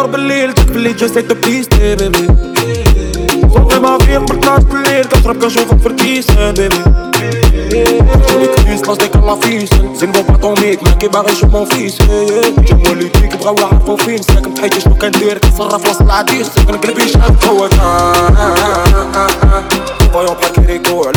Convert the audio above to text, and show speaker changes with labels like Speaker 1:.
Speaker 1: نهار بالليل تكفي اللي جا سيت بليستي بيبي صوتي ما فيه مرتلاش بالليل كنشرب كنشوفك في الكيسان بيبي جوني كريس لاصديك الله فيسن زين بو باطوميك ماكي باغي يشوف مون فيس جا والديك بغاو يعرفو فين ساكن بحياتي شنو كندير كنتصرف وسط العديس ساكن قلبي شحال قوة فايون بحال كيريكو